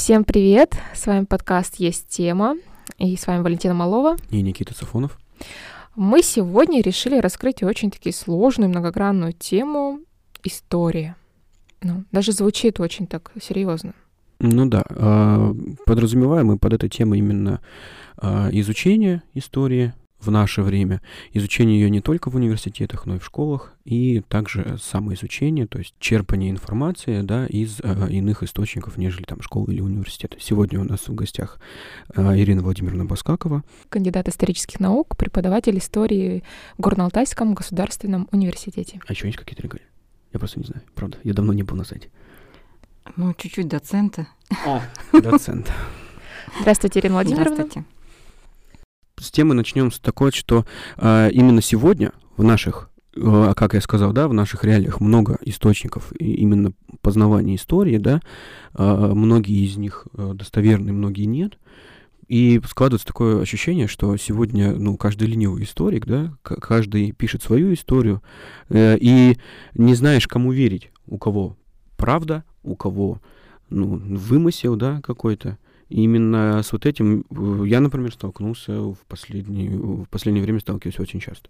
Всем привет! С вами подкаст «Есть тема», и с вами Валентина Малова и Никита Сафонов. Мы сегодня решили раскрыть очень-таки сложную, многогранную тему истории. Даже звучит очень так серьезно. Ну да, подразумеваем мы под этой темой именно изучение истории в наше время, изучение ее не только в университетах, но и в школах, и также самоизучение, то есть черпание информации, да, из иных источников, нежели там школы или университета. Сегодня у нас в гостях Ирина Владимировна Баскакова, кандидат исторических наук, преподаватель истории в Горно-Алтайском государственном университете. А еще есть какие-то регалии? Я просто не знаю, правда, я давно не был на сайте. Чуть-чуть доцента. Доцент. Здравствуйте, Ирина Владимировна. Здравствуйте. С темы начнем с такой, что именно сегодня в наших, как я сказал, да, в наших реалиях много источников именно познавания истории, да, многие из них достоверны, многие нет. И складывается такое ощущение, что сегодня, каждый ленивый историк, да, каждый пишет свою историю, и не знаешь, кому верить, у кого правда, у кого, вымысел, да, какой-то. И именно с вот этим я, например, столкнулся в последнее время, сталкиваюсь очень часто.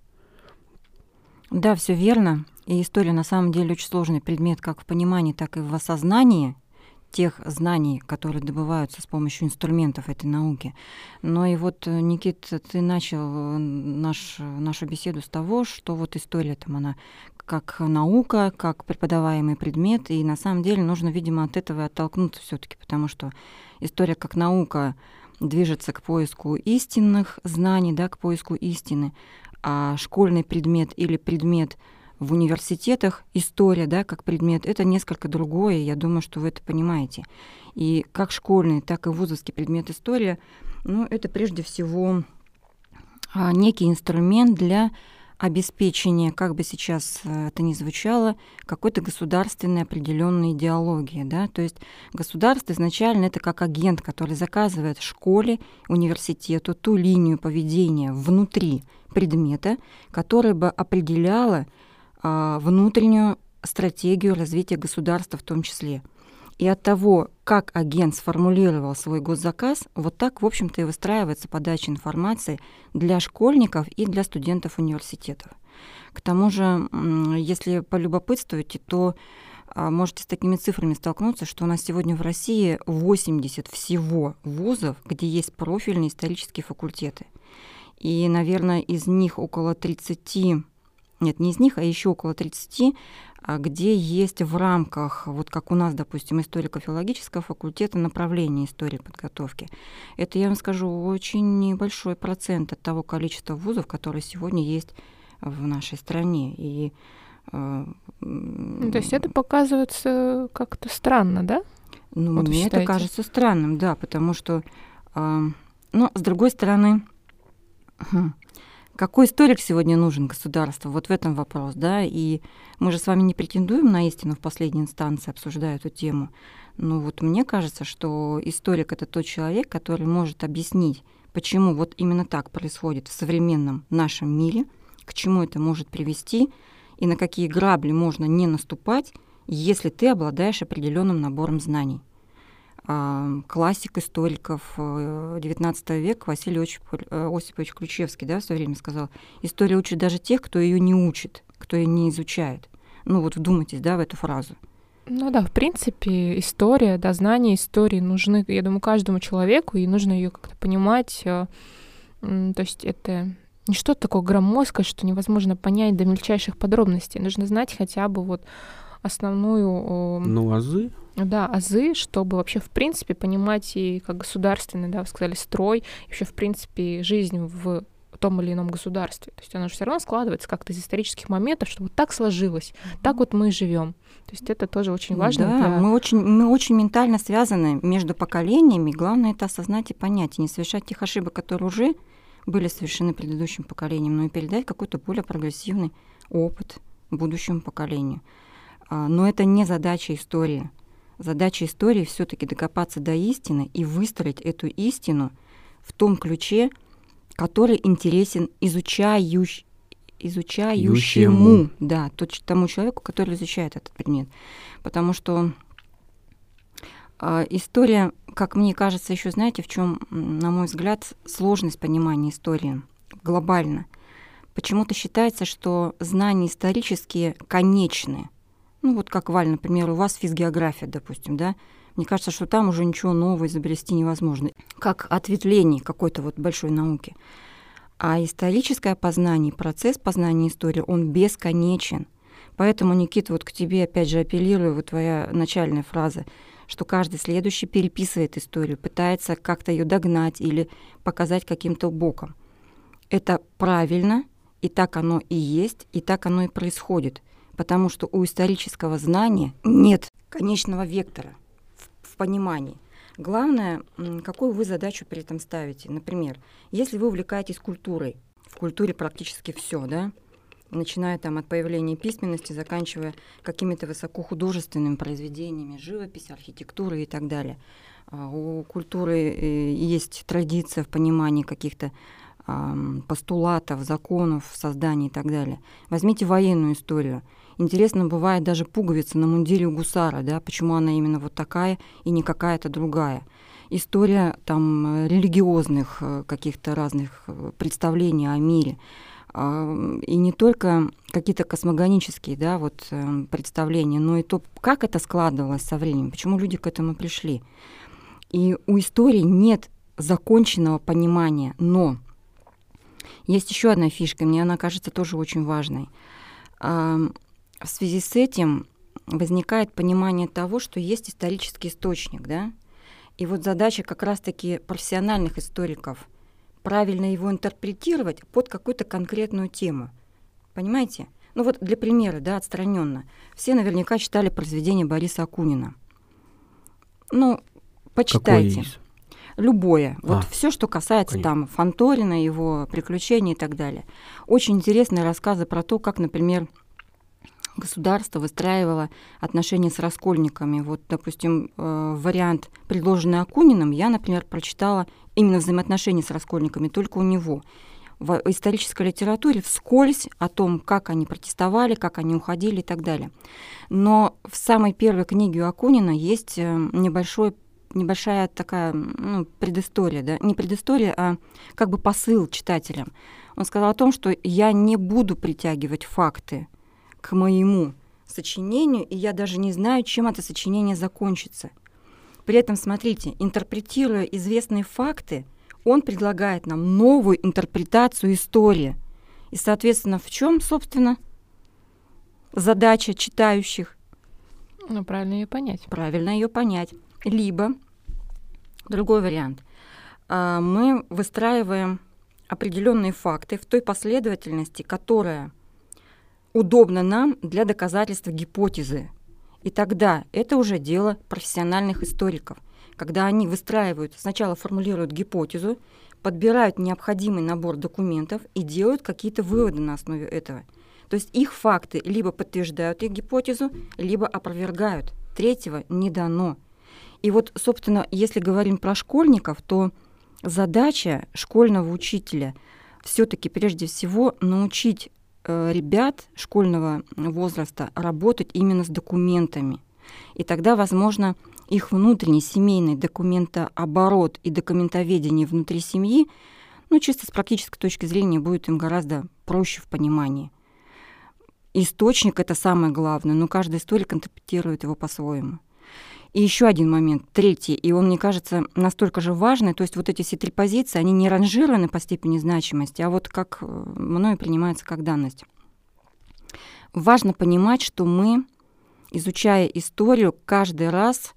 Да, все верно. И история на самом деле очень сложный предмет как в понимании, так и в осознании тех знаний, которые добываются с помощью инструментов этой науки. Но и вот, Никит, ты начал нашу беседу с того, что вот история там она как наука, как преподаваемый предмет, и на самом деле нужно, видимо, от этого оттолкнуться все-таки, потому что история как наука движется к поиску истинных знаний, да, к поиску истины, а школьный предмет или предмет в университетах, история, да, как предмет, это несколько другое, я думаю, что вы это понимаете. И как школьный, так и вузовский предмет история, это прежде всего некий инструмент для обеспечения, как бы сейчас это ни звучало, какой-то государственной определенной идеологии. Да? То есть государство изначально это как агент, который заказывает школе, университету ту линию поведения внутри предмета, которая бы определяла внутреннюю стратегию развития государства в том числе. И от того, как агент сформулировал свой госзаказ, вот так, в общем-то, и выстраивается подача информации для школьников и для студентов университетов. К тому же, если полюбопытствуете, то можете с такими цифрами столкнуться, что у нас сегодня в России 80 всего вузов, где есть профильные исторические факультеты. И, наверное, из них около 30, нет, не из них, а еще около 30, где есть в рамках, вот как у нас, допустим, историко-филологического факультета, направление истории подготовки. Это, я вам скажу, очень небольшой процент от того количества вузов, которые сегодня есть в нашей стране. И, то есть это показывается как-то странно, да? Вот мне это кажется странным, да, потому что, с другой стороны, какой историк сегодня нужен государству? Вот в этом вопрос, да, и мы же с вами не претендуем на истину в последней инстанции, обсуждая эту тему. Но вот мне кажется, что историк — это тот человек, который может объяснить, почему вот именно так происходит в современном нашем мире, к чему это может привести и на какие грабли можно не наступать, если ты обладаешь определенным набором знаний. Классик историков XIX века Василий Осипович Ключевский, да, в свое время сказал: история учит даже тех, кто ее не учит, кто ее не изучает. Вот вдумайтесь, да, в эту фразу. В принципе, история, да, знания истории нужны, я думаю, каждому человеку, и нужно ее как-то понимать. То есть это не что-то такое громоздкое, что невозможно понять до мельчайших подробностей. Нужно знать хотя бы вот основную... азы? Да, азы, чтобы вообще, в принципе, понимать и как государственный, да, вы сказали, строй, и вообще, в принципе, жизнь в том или ином государстве. То есть она же все равно складывается как-то из исторических моментов, что вот так сложилось, так вот мы живем. То есть это тоже очень важно. Да, мы очень ментально связаны между поколениями, главное это осознать и понять, и не совершать тех ошибок, которые уже были совершены предыдущим поколением, но и передать какой-то более прогрессивный опыт будущему поколению. Но это не задача истории. Задача истории все-таки докопаться до истины и выстроить эту истину в том ключе, который интересен изучающему, да, тому человеку, который изучает этот предмет. Потому что История, как мне кажется, еще знаете, в чем, на мой взгляд, сложность понимания истории глобально. Почему-то считается, что знания исторические конечны. Ну вот как, Валь, например, у вас физгеография, допустим, да? Мне кажется, что там уже ничего нового изобрести невозможно. Как ответвление какой-то вот большой науки. А историческое познание, процесс познания истории, он бесконечен. Поэтому, Никита, вот к тебе опять же апеллирую, вот твоя начальная фраза, что каждый следующий переписывает историю, пытается как-то ее догнать или показать каким-то боком. Это правильно, и так оно и есть, и так оно и происходит. Потому что у исторического знания нет конечного вектора в понимании. Главное, какую вы задачу при этом ставите. Например, если вы увлекаетесь культурой, в культуре практически все, да, начиная там от появления письменности, заканчивая какими-то высокохудожественными произведениями, живопись, архитектуры и так далее. У культуры есть традиция в понимании каких-то постулатов, законов, созданий и так далее. Возьмите военную историю. Интересно бывает даже пуговица на мундире у гусара, да, почему она именно вот такая и не какая-то другая. История там религиозных каких-то разных представлений о мире. И не только какие-то космогонические, да, вот, представления, но и то, как это складывалось со временем, почему люди к этому пришли. И у истории нет законченного понимания, но есть еще одна фишка, мне она кажется тоже очень важной. В связи с этим возникает понимание того, что есть исторический источник, да? И вот задача как раз-таки профессиональных историков правильно его интерпретировать под какую-то конкретную тему. Понимаете? Ну вот для примера, да, отстраненно. Все наверняка читали произведение Бориса Акунина. Ну, почитайте. Любое. Вот все, что касается конечно. Там Фанторина, его приключений и так далее. Очень интересные рассказы про то, как, например, государство выстраивало отношения с раскольниками. Вот, допустим, вариант, предложенный Акуниным, я, например, прочитала именно взаимоотношения с раскольниками только у него. В исторической литературе вскользь о том, как они протестовали, как они уходили и так далее. Но в самой первой книге у Акунина есть небольшая такая предыстория, да? Не предыстория, а как бы посыл читателям. Он сказал о том, что я не буду притягивать факты к моему сочинению, и я даже не знаю, чем это сочинение закончится. При этом, смотрите, интерпретируя известные факты, он предлагает нам новую интерпретацию истории. И, соответственно, в чем, собственно, задача читающих? Ну, правильно ее понять. Правильно ее понять. Либо, другой вариант, мы выстраиваем определенные факты в той последовательности, которая удобна нам для доказательства гипотезы. И тогда это уже дело профессиональных историков, когда они выстраивают, сначала формулируют гипотезу, подбирают необходимый набор документов и делают какие-то выводы на основе этого. То есть их факты либо подтверждают их гипотезу, либо опровергают. Третьего не дано. И вот, собственно, если говорим про школьников, то задача школьного учителя все-таки прежде всего научить ребят школьного возраста работать именно с документами. И тогда, возможно, их внутренний семейный документооборот и документоведение внутри семьи, чисто с практической точки зрения, будет им гораздо проще в понимании. Источник — это самое главное, но каждый историк интерпретирует его по-своему. И еще один момент, третий, и он, мне кажется, настолько же важный, то есть вот эти все три позиции, они не ранжированы по степени значимости, а вот как мною принимаются как данность. Важно понимать, что мы, изучая историю, каждый раз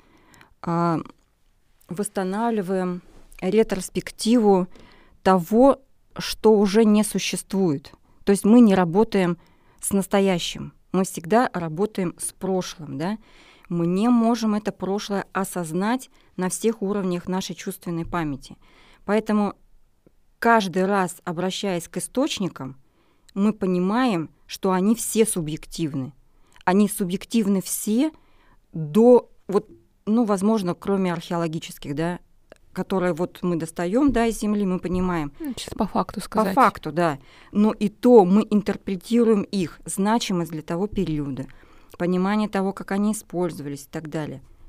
восстанавливаем ретроспективу того, что уже не существует. То есть мы не работаем с настоящим, мы всегда работаем с прошлым, да? Мы не можем это прошлое осознать на всех уровнях нашей чувственной памяти. Поэтому каждый раз, обращаясь к источникам, мы понимаем, что они все субъективны. Они субъективны все до, возможно, кроме археологических, да, которые вот мы достаем, да, из земли, мы понимаем. Чисто по факту сказать. По факту, да. Но и то мы интерпретируем их значимость для того периода, понимание того, как они использовались и так далее.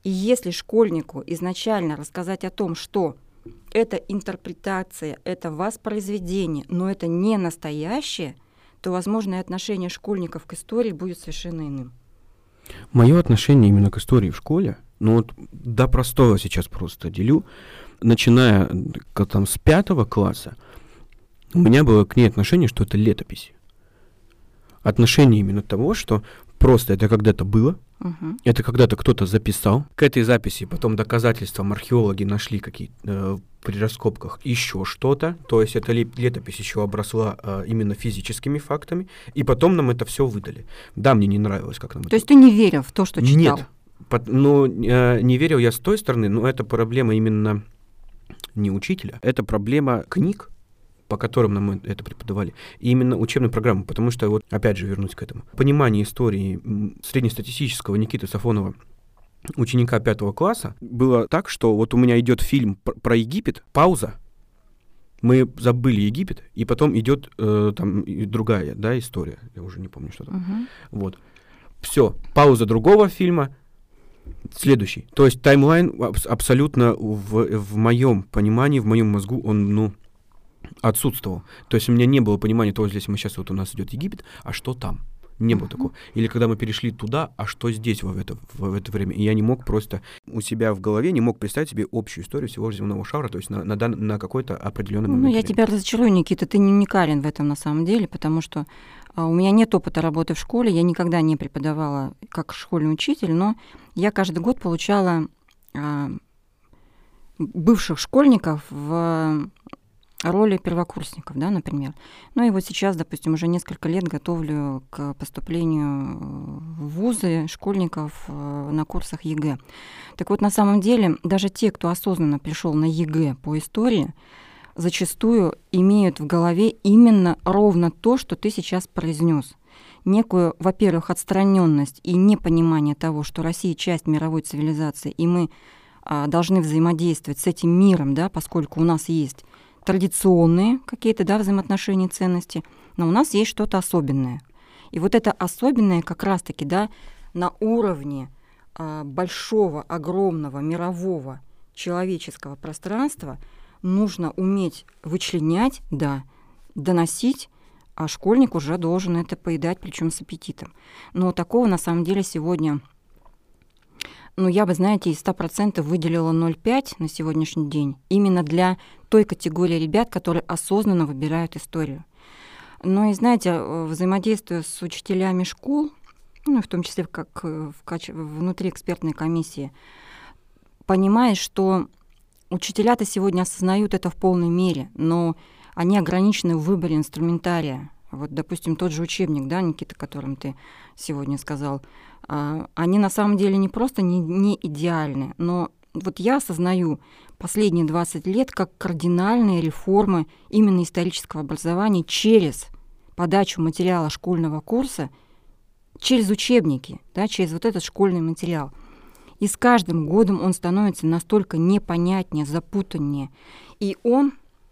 И если школьнику изначально рассказать о том, что это интерпретация, это воспроизведение, но это не настоящее, то, возможно, и отношение школьников к истории будет совершенно иным. Мое отношение именно к истории в школе, ну вот до простого сейчас просто делю, начиная там с 5 класса, у меня было к ней отношение, что это летопись. Отношение именно того, что просто это когда-то было, это когда-то кто-то записал. К этой записи потом доказательством археологи нашли какие-то при раскопках еще что-то. То есть эта летопись еще обросла именно физическими фактами. И потом нам это все выдали. Да, мне не нравилось, как нам это... То есть ты не верил в то, что читал? Нет. Ну, не верил я с той стороны, но это проблема именно не учителя. Это проблема книг, по которым нам это преподавали, и именно учебной программы, потому что, вот опять же, вернусь к этому. Понимание истории среднестатистического Никиты Сафонова, ученика 5 класса, было так, что вот у меня идет фильм про Египет, пауза, мы забыли Египет, и потом идет там другая, да, история, я уже не помню, что там. Вот. Все, пауза другого фильма, следующий. То есть таймлайн абсолютно в моем понимании, в моем мозгу, он, отсутствовал. То есть у меня не было понимания того, если мы сейчас, вот у нас идет Египет, а что там? Не было такого. Или когда мы перешли туда, а что здесь в это время? И я не мог просто у себя в голове, не мог представить себе общую историю всего земного шара, то есть на какой-то определенный момент. Ну, я тебя разочарую, Никита, ты не уникален в этом на самом деле, потому что у меня нет опыта работы в школе, я никогда не преподавала как школьный учитель, но я каждый год получала бывших школьников в роли первокурсников, да, например. Ну и вот сейчас, допустим, уже несколько лет готовлю к поступлению в вузы школьников на курсах ЕГЭ. Так вот, на самом деле, даже те, кто осознанно пришел на ЕГЭ по истории, зачастую имеют в голове именно ровно то, что ты сейчас произнес. Некую, во-первых, отстраненность и непонимание того, что Россия часть мировой цивилизации, и мы должны взаимодействовать с этим миром, да, поскольку у нас есть традиционные какие-то, да, взаимоотношения, ценности, но у нас есть что-то особенное. И вот это особенное как раз-таки, да, на уровне большого, огромного, мирового человеческого пространства нужно уметь вычленять, да, доносить, а школьник уже должен это поедать, причем с аппетитом. Но такого на самом деле сегодня... я бы, знаете, из 100% выделила 0,5 на сегодняшний день именно для той категории ребят, которые осознанно выбирают историю. Но и, знаете, взаимодействуя с учителями школ, в том числе как внутри экспертной комиссии, понимаешь, что учителя-то сегодня осознают это в полной мере, но они ограничены в выборе инструментария. Вот, допустим, тот же учебник, да, Никита, о котором ты сегодня сказал, они на самом деле не просто не идеальны, но вот я осознаю последние 20 лет как кардинальные реформы именно исторического образования через подачу материала школьного курса, через учебники, да, через вот этот школьный материал. И с каждым годом он становится настолько непонятнее, запутаннее. И он,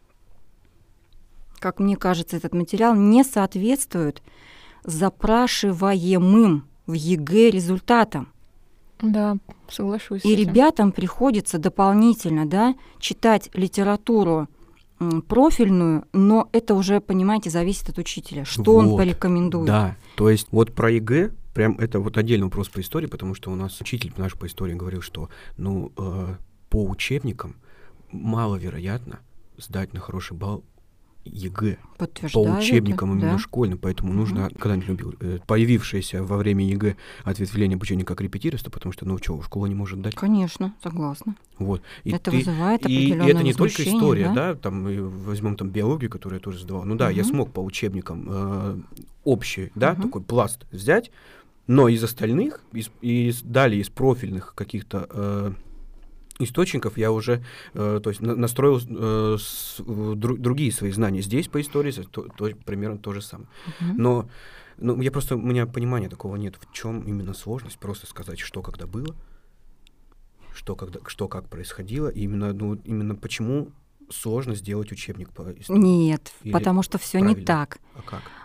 как мне кажется, этот материал не соответствует запрашиваемым в ЕГЭ результатам. Да, соглашусь. И ребятам приходится дополнительно, да, читать литературу профильную, но это уже, понимаете, зависит от учителя, что он порекомендует. Да, то есть вот про ЕГЭ, прям это вот отдельный вопрос по истории, потому что у нас учитель наш по истории говорил, что по учебникам маловероятно сдать на хороший балл ЕГЭ по учебникам это, именно да, школьным, поэтому нужно, когда не любил, появившееся во время ЕГЭ ответвление обучения как репетиторство, потому что, школа не может дать. Конечно, согласна. Вот. Это вызывает определенное и это не только история, да? Там возьмем там биологию, которую я тоже сдавал. Я смог по учебникам общий, да, такой пласт взять, но из остальных, далее из профильных каких-то источников я уже настроил другие свои знания. Здесь по истории примерно то же самое. Но у меня понимания такого нет. В чем именно сложность? Просто сказать, что когда было, что как происходило, и именно почему сложно сделать учебник по истории. Нет, потому что все не так. А как?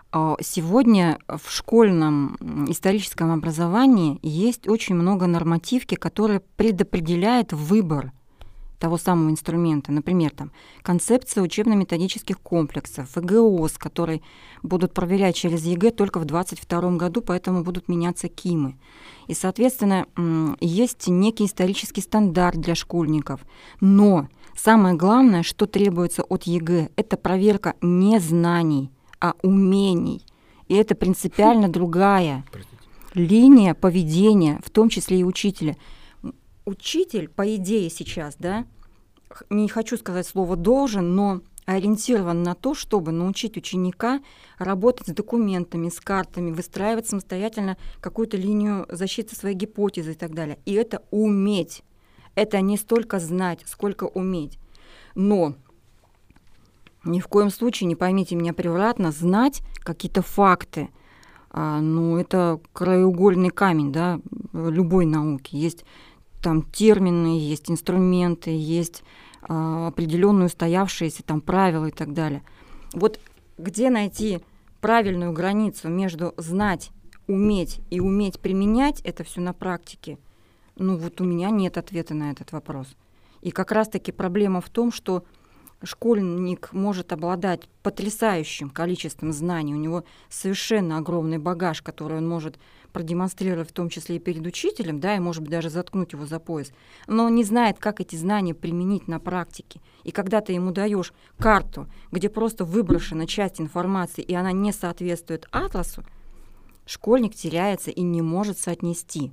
Сегодня в школьном историческом образовании есть очень много нормативки, которые предопределяют выбор того самого инструмента. Например, там, концепция учебно-методических комплексов, ЭГОС, которые будут проверять через ЕГЭ только в 2022 году, поэтому будут меняться КИМы. И, соответственно, есть некий исторический стандарт для школьников. Но самое главное, что требуется от ЕГЭ, это проверка не знаний, а умений. И это принципиально другая линия поведения, в том числе и учителя. Учитель, по идее сейчас, да, не хочу сказать слово «должен», но ориентирован на то, чтобы научить ученика работать с документами, с картами, выстраивать самостоятельно какую-то линию защиты своей гипотезы и так далее. И это уметь. Это не столько знать, сколько уметь. Но ни в коем случае, не поймите меня превратно, знать какие-то факты, это краеугольный камень, да, любой науки. Есть там термины, есть инструменты, есть определенные устоявшиеся там правила и так далее. Вот где найти правильную границу между знать, уметь и уметь применять это все на практике, у меня нет ответа на этот вопрос. И как раз-таки проблема в том, что школьник может обладать потрясающим количеством знаний, у него совершенно огромный багаж, который он может продемонстрировать в том числе и перед учителем, да, и, может быть, даже заткнуть его за пояс, но он не знает, как эти знания применить на практике. И когда ты ему даешь карту, где просто выброшена часть информации, и она не соответствует атласу, школьник теряется и не может соотнести.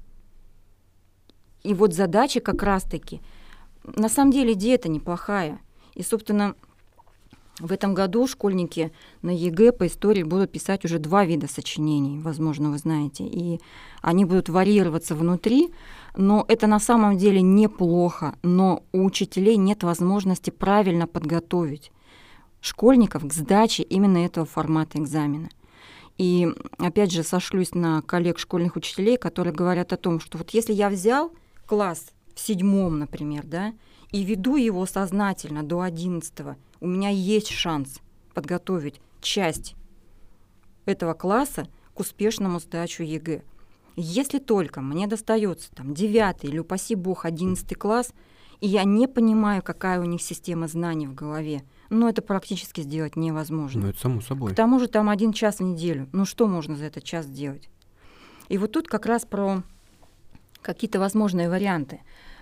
И вот задача как раз-таки, на самом деле идея-то неплохая. И, собственно, в этом году школьники на ЕГЭ по истории будут писать уже 2 вида сочинений, возможно, вы знаете, и они будут варьироваться внутри, но это на самом деле неплохо, но у учителей нет возможности правильно подготовить школьников к сдаче именно этого формата экзамена. И опять же сошлюсь на коллег школьных учителей, которые говорят о том, что вот если я взял класс в 7, например, да, и веду его сознательно до 11, у меня есть шанс подготовить часть этого класса к успешному сдачу ЕГЭ. Если только мне достается там 9 или, упаси бог, 11 класс, и я не понимаю, какая у них система знаний в голове, это практически сделать невозможно. Это само собой. К тому же там 1 час в неделю. Что можно за этот час сделать? И вот тут как раз про какие-то возможные варианты.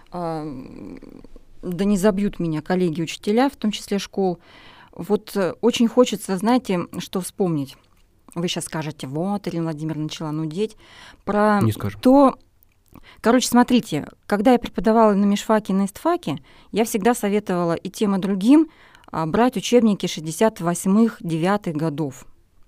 Да не забьют меня коллеги-учителя, в том числе школ. Вот очень хочется, знаете, что вспомнить. Вы сейчас скажете, вот, Ирина Владимировна начала нудеть. Про не скажем. то... Короче, смотрите, когда я преподавала на межфаке и на истфаке, я всегда советовала и тем, и другим брать учебники 68-х, 9-х годов.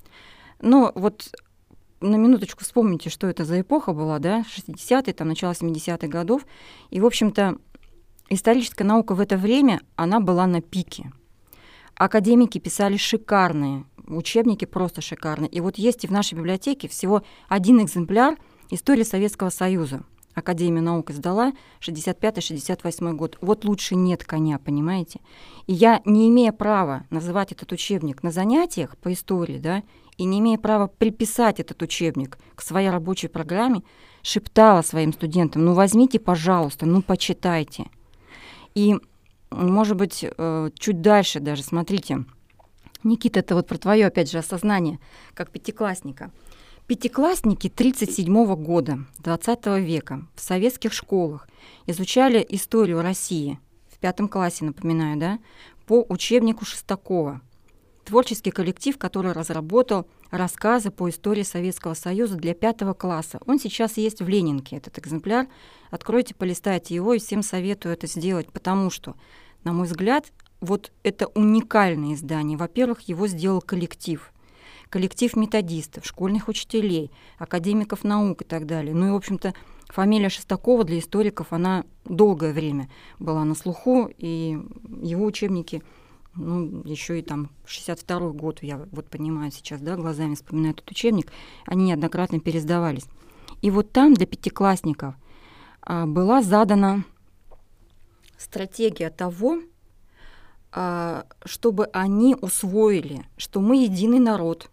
Вот на минуточку вспомните, что это за эпоха была, да, 60-е, там, начало 70-х годов. И, в общем-то, историческая наука в это время, она была на пике. Академики писали шикарные учебники, просто шикарные. И вот есть и в нашей библиотеке всего 1 экземпляр «Истории Советского Союза». Академия наук издала 65-68 год. Вот лучше нет коня, понимаете? И я, не имея права называть этот учебник на занятиях по истории, да, и не имея права приписать этот учебник к своей рабочей программе, шептала своим студентам, возьмите, пожалуйста, почитайте. И, может быть, чуть дальше даже, смотрите, Никита, это вот про твое, опять же, осознание, как пятиклассника. Пятиклассники 1937 года, 20 века, в советских школах изучали историю России, в 5 классе, напоминаю, да, по учебнику Шестакова. Творческий коллектив, который разработал рассказы по истории Советского Союза для 5 класса. Он сейчас есть в Ленинке, этот экземпляр. Откройте, полистайте его, и всем советую это сделать, потому что, на мой взгляд, вот это уникальное издание. Во-первых, его сделал коллектив методистов, школьных учителей, академиков наук и так далее. И, в общем-то, фамилия Шестакова для историков, она долгое время была на слуху, и его учебники, еще и там 62-й год, я вот понимаю сейчас, да, глазами вспоминаю этот учебник, они неоднократно переиздавались. И вот там для пятиклассников была задана стратегия того, чтобы они усвоили, что мы единый народ,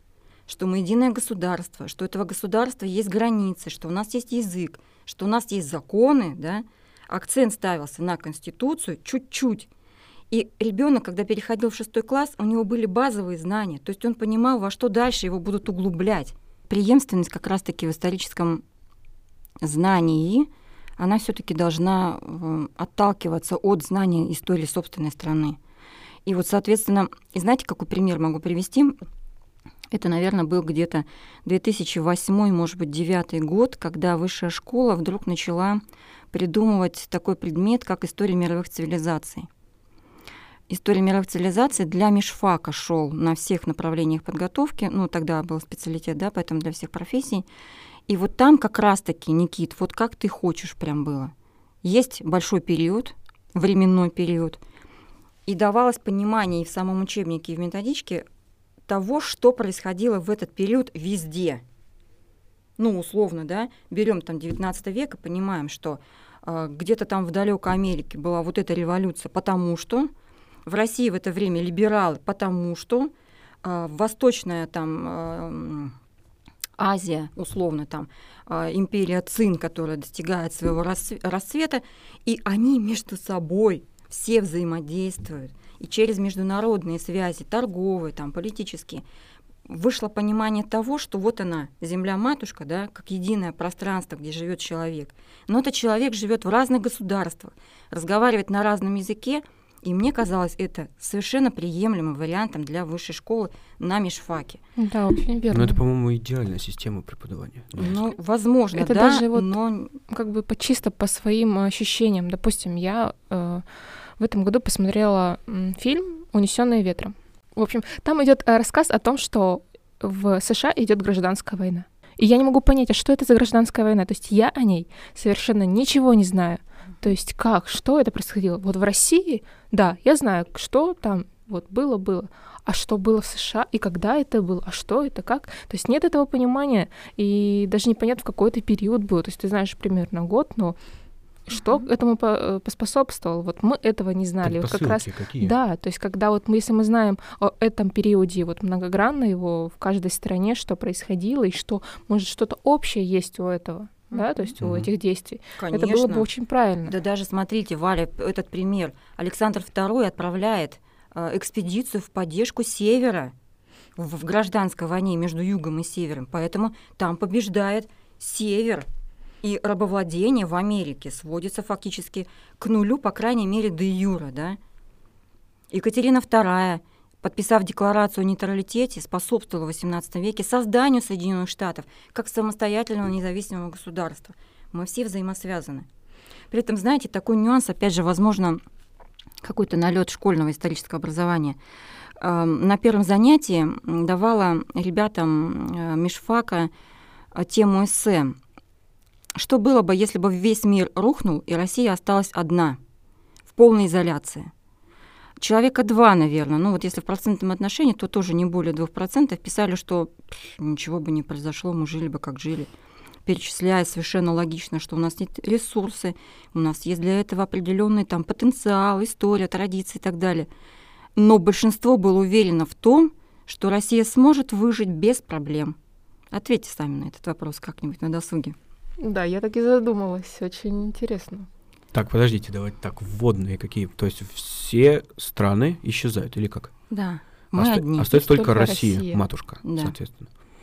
что мы единое государство, что у этого государства есть границы, что у нас есть язык, что у нас есть законы, да, акцент ставился на Конституцию чуть-чуть. И ребенок, когда переходил в 6 класс, у него были базовые знания, то есть он понимал, во что дальше его будут углублять. Преемственность как раз-таки в историческом знании, она все-таки должна отталкиваться от знания истории собственной страны. И вот, соответственно, и знаете, какой пример могу привести? Это, наверное, был где-то 2008, может быть, 2009 год, когда высшая школа вдруг начала придумывать такой предмет, как история мировых цивилизаций. История мировых цивилизаций для межфака шел на всех направлениях подготовки, ну, тогда был специалитет, да, поэтому для всех профессий. И вот там как раз-таки, Никит, вот как ты хочешь прям было. Есть большой период, временной период, и давалось понимание и в самом учебнике, и в методичке того, что происходило в этот период везде. Ну, условно, да, берем там 19 век и понимаем, что где-то там в далекой Америке была вот эта революция, потому что в России в это время либералы, потому что восточная там Азия, условно, там империя Цин, которая достигает своего расцвета, и они между собой все взаимодействуют. И через международные связи, торговые, там, политические, вышло понимание того, что вот она, Земля-матушка, да, как единое пространство, где живет человек. Но этот человек живет в разных государствах, разговаривает на разном языке, и мне казалось это совершенно приемлемым вариантом для высшей школы на межфаке. Да, очень верно. Но это, по-моему, идеальная система преподавания. Ну, возможно, это да, даже вот но... как бы чисто по своим ощущениям. Допустим, я в этом году посмотрела фильм «Унесённые ветром». В общем, там идет рассказ о том, что в США идет гражданская война. И я не могу понять, а что это за гражданская война? То есть я о ней совершенно ничего не знаю. То есть как, что это происходило? Вот в России, да, я знаю, что там вот было. А что было в США, и когда это было, а что это, как? То есть нет этого понимания, и даже непонятно, в какой это период был. То есть ты знаешь примерно год, но что этому поспособствовало? Вот мы этого не знали. Вот как раз, какие? да, то есть когда вот мы, если мы знаем о этом периоде, вот многогранно его в каждой стране, что происходило, и что, может, что-то общее есть у этого, да, то есть у этих действий. Конечно. Это было бы очень правильно. Да даже смотрите, Валя, этот пример. Александр II отправляет экспедицию в поддержку Севера в гражданской войне между Югом и Севером. Поэтому там побеждает Север. И рабовладение в Америке сводится фактически к нулю, по крайней мере, де юре, да. Екатерина II, подписав декларацию о нейтралитете, способствовала в XVIII веке созданию Соединенных Штатов как самостоятельного независимого государства. Мы все взаимосвязаны. При этом, знаете, такой нюанс, опять же, возможно, какой-то налет школьного исторического образования. На первом занятии давала ребятам межфака тему эссе. Что было бы, если бы весь мир рухнул, и Россия осталась одна, в полной изоляции? Человека 2, наверное, ну вот если в процентном отношении, то тоже не более 2%, писали, что ничего бы не произошло, мы жили бы как жили, перечисляя совершенно логично, что у нас нет ресурсы, у нас есть для этого определенный там потенциал, история, традиции и так далее. Но большинство было уверено в том, что Россия сможет выжить без проблем. Ответьте сами на этот вопрос как-нибудь на досуге. Да, я так и задумалась. Очень интересно. Так, подождите, давайте так, вводные какие? То есть все страны исчезают или как? Да, мы одни. Остается только Россия. Россия, матушка, да. Соответственно.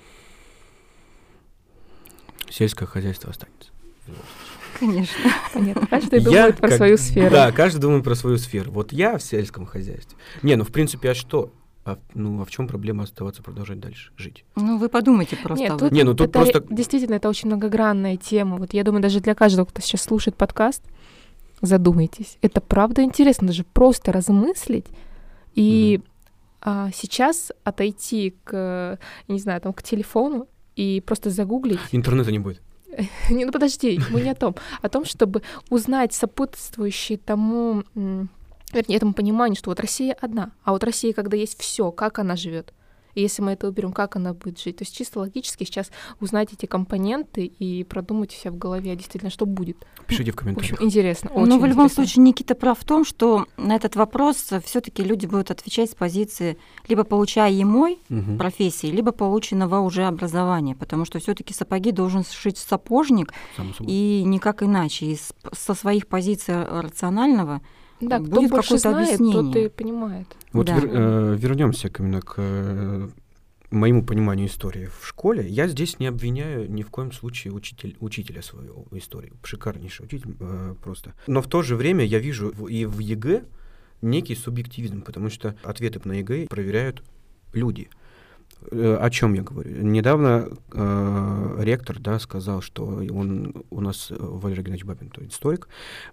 Сельское хозяйство останется. Конечно. Понятно. Каждый думает про свою сферу. Да, каждый думает про свою сферу. Вот я в сельском хозяйстве. Не, ну в принципе, а что? А в чем проблема оставаться, продолжать дальше жить? Ну, вы подумайте просто Нет, об тут, этом. Не, ну тут это просто... действительно это очень многогранная тема. Вот я думаю, даже для каждого, кто сейчас слушает подкаст, задумайтесь. Это правда интересно, даже просто размыслить и сейчас отойти к, не знаю, там, к телефону и просто загуглить. Интернета не будет. Не, ну подожди, мы не о том. О том, чтобы узнать сопутствующие тому, вернее, этому пониманию, что вот Россия одна, а вот Россия, когда есть все, как она живет. И если мы это уберем, как она будет жить? То есть чисто логически сейчас узнать эти компоненты и продумать у себя в голове, а действительно, что будет. Пишите в комментариях. В общем, интересно, очень Но в любом интересно. случае Никита прав в том, что на этот вопрос все-таки люди будут отвечать с позиции либо получаемой профессии, либо полученного уже образования, потому что все-таки сапоги должен сшить сапожник, и никак иначе. И со своих позиций рационального да, кто будет больше какое-то знает, объяснение. тот и понимает. Вот Да. вернемся именно к моему пониманию истории в школе. Я здесь не обвиняю ни в коем случае учителя своего истории. Шикарнейший учитель просто. Но в то же время я вижу и в ЕГЭ некий субъективизм, потому что ответы на ЕГЭ проверяют люди. О чем я говорю? Недавно ректор, да, сказал, что у нас Валерий Геннадьевич Бабин, то историк,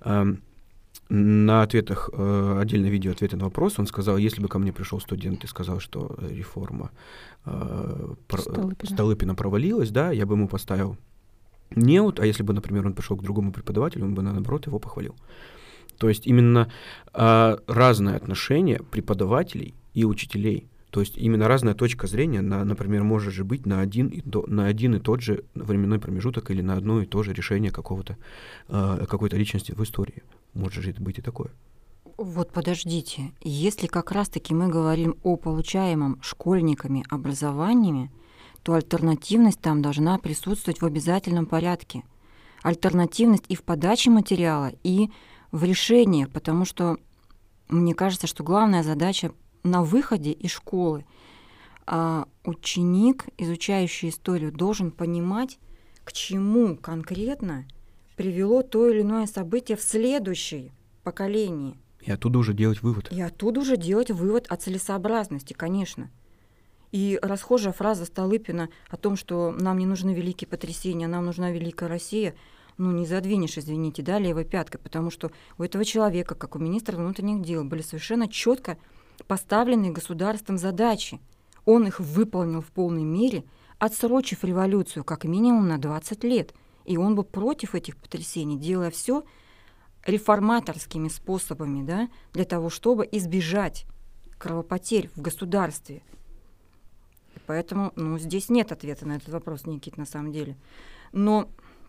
на ответах, отдельное видео ответы на вопрос, он сказал, если бы ко мне пришел студент и сказал, что реформа Столыпина провалилась, да, я бы ему поставил неуд, а если бы, например, он пришел к другому преподавателю, он бы, наоборот, его похвалил. То есть именно разное отношение преподавателей и учителей. То есть именно разная точка зрения, например, может же быть на один и тот же временной промежуток или на одно и то же решение какой-то личности в истории. Может же быть и такое. Вот подождите, если как раз-таки мы говорим о получаемом школьниками образовании, то альтернативность там должна присутствовать в обязательном порядке. Альтернативность и в подаче материала, и в решениях, потому что мне кажется, что главная задача на выходе из школы ученик, изучающий историю, должен понимать, к чему конкретно привело то или иное событие в следующее поколение. И оттуда уже делать вывод. О целесообразности, конечно. И расхожая фраза Столыпина о том, что нам не нужны великие потрясения, нам нужна великая Россия, не задвинешь, извините, да, левой пяткой, потому что у этого человека, как у министра внутренних дел, были совершенно четко поставленные государством задачи. Он их выполнил в полной мере, отсрочив революцию как минимум на 20 лет. И он был против этих потрясений, делая все реформаторскими способами, да, для того, чтобы избежать кровопотерь в государстве. И поэтому здесь нет ответа на этот вопрос, Никит, на самом деле. Но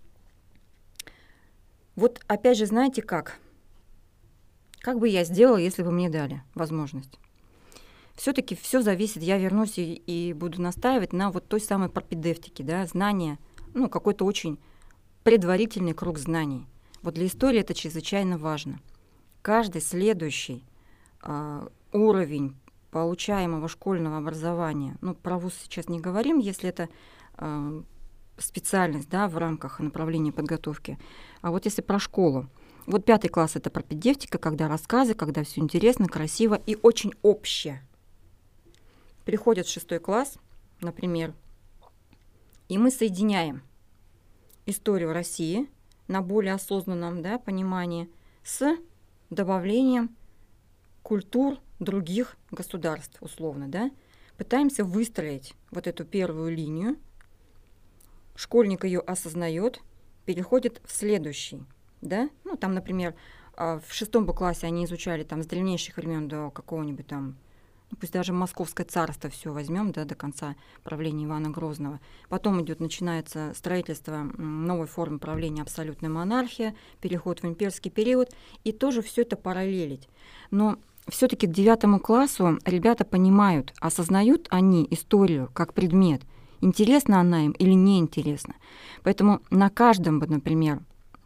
вот опять же, знаете как? Как бы я сделала, если бы мне дали возможность? Все-таки все зависит, я вернусь и буду настаивать на вот той самой пропедевтике, да, знания, какой-то очень предварительный круг знаний. Вот для истории это чрезвычайно важно. Каждый следующий уровень получаемого школьного образования, про вуз сейчас не говорим, если это специальность, да, в рамках направления подготовки, а вот если про школу. Вот 5 класс — это пропедевтика, когда рассказы, когда все интересно, красиво и очень общее. Приходит 6 класс, например, и мы соединяем историю России на более осознанном, да, понимании с добавлением культур других государств, условно, да. Пытаемся выстроить вот эту первую линию. Школьник ее осознает, переходит в следующий, да. Там, например, в 6 классе они изучали там с древнейших времен до какого-нибудь там, пусть даже Московское царство все возьмем, да, до конца правления Ивана Грозного. Потом начинается строительство новой формы правления, абсолютная монархия, переход в имперский период, и тоже все это параллелить. Но все-таки к 9 классу ребята понимают, осознают они историю как предмет, интересна она им или неинтересна. Поэтому на каждом бы, например,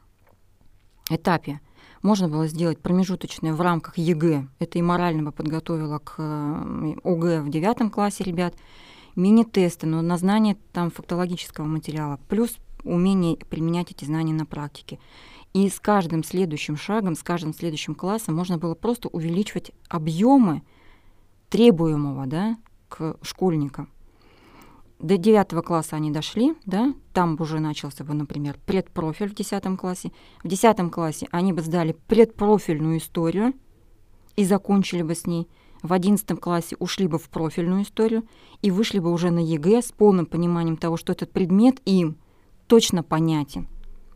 этапе можно было сделать промежуточное в рамках ЕГЭ. Это и морально бы подготовило к ОГЭ в 9 классе ребят. Мини-тесты, но на знание там фактологического материала, плюс умение применять эти знания на практике. И с каждым следующим шагом, с каждым следующим классом можно было просто увеличивать объемы требуемого, да, к школьникам. До 9 класса они дошли, да, там уже начался бы, например, предпрофиль в 10 классе. В 10 классе они бы сдали предпрофильную историю и закончили бы с ней. В 11 классе ушли бы в профильную историю и вышли бы уже на ЕГЭ с полным пониманием того, что этот предмет им точно понятен.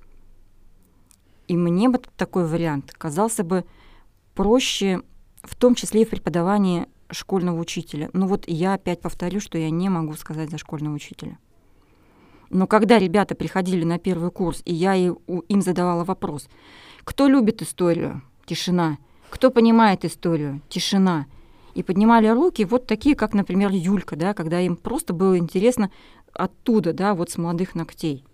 И мне бы такой вариант казался бы проще, в том числе и в преподавании школьного учителя. Ну вот я опять повторю, что я не могу сказать за школьного учителя. Но когда ребята приходили на первый курс, и я им задавала вопрос, кто любит историю? Тишина. Кто понимает историю? Тишина. И поднимали руки вот такие, как, например, Юлька, да, когда им просто было интересно оттуда, да, вот с молодых ногтей.